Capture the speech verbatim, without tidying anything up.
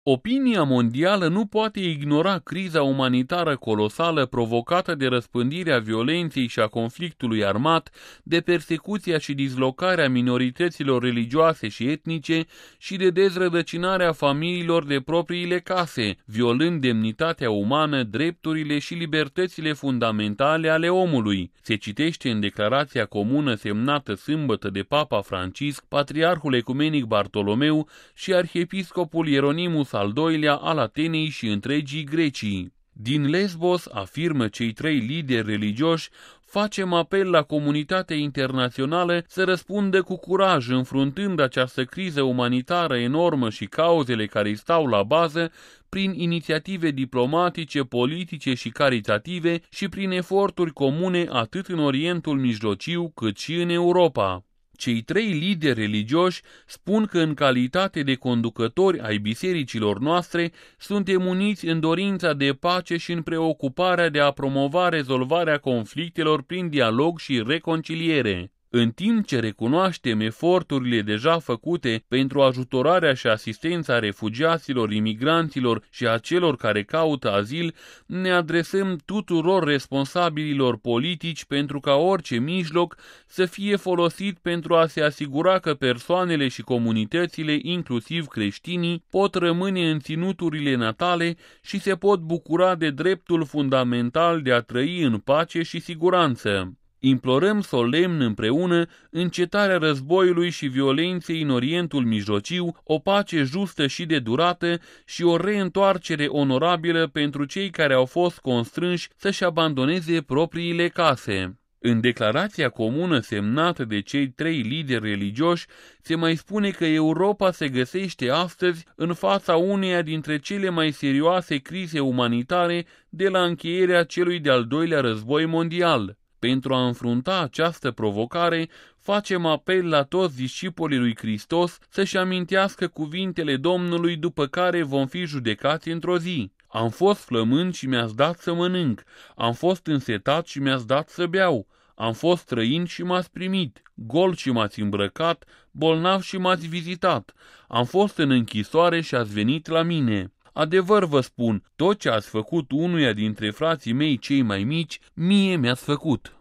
Opinia mondială nu poate ignora criza umanitară colosală provocată de răspândirea violenței și a conflictului armat, de persecuția și dislocarea minorităților religioase și etnice și de dezrădăcinarea familiilor de propriile case, violând demnitatea umană, drepturile și libertățile fundamentale ale omului. Se citește în declarația comună semnată sâmbătă de Papa Francisc, Patriarhul Ecumenic Bartolomeu și Arhiepiscopul Ieronimus al doilea al Atenei și întregii Grecii. Din Lesbos, afirmă cei trei lideri religioși, facem apel la comunitatea internațională să răspundă cu curaj înfruntând această criză umanitară enormă și cauzele care îi stau la bază prin inițiative diplomatice, politice și caritative și prin eforturi comune atât în Orientul Mijlociu cât și în Europa. Cei trei lideri religioși spun că în calitate de conducători ai bisericilor noastre suntem uniți în dorința de pace și în preocuparea de a promova rezolvarea conflictelor prin dialog și reconciliere. În timp ce recunoaștem eforturile deja făcute pentru ajutorarea și asistența refugiaților, imigranților și a celor care caută azil, ne adresăm tuturor responsabililor politici pentru ca orice mijloc să fie folosit pentru a se asigura că persoanele și comunitățile, inclusiv creștinii, pot rămâne în ținuturile natale și se pot bucura de dreptul fundamental de a trăi în pace și siguranță. Implorăm solemn împreună încetarea războiului și violenței în Orientul Mijlociu, o pace justă și de durată și o reîntoarcere onorabilă pentru cei care au fost constrânși să-și abandoneze propriile case. În declarația comună semnată de cei trei lideri religioși se mai spune că Europa se găsește astăzi în fața uneia dintre cele mai serioase crize umanitare de la încheierea celui de-al doilea război mondial. Pentru a înfrunta această provocare, facem apel la toți discipolii lui Hristos să-și amintească cuvintele Domnului după care vom fi judecați într-o zi. Am fost flămând și mi-ați dat să mănânc, am fost însetat și mi-ați dat să beau, am fost străin și m-ați primit, gol și m-ați îmbrăcat, bolnav și m-ați vizitat, am fost în închisoare și ați venit la mine. Adevăr vă spun, tot ce ați făcut unuia dintre frații mei cei mai mici, mie mi-ați făcut.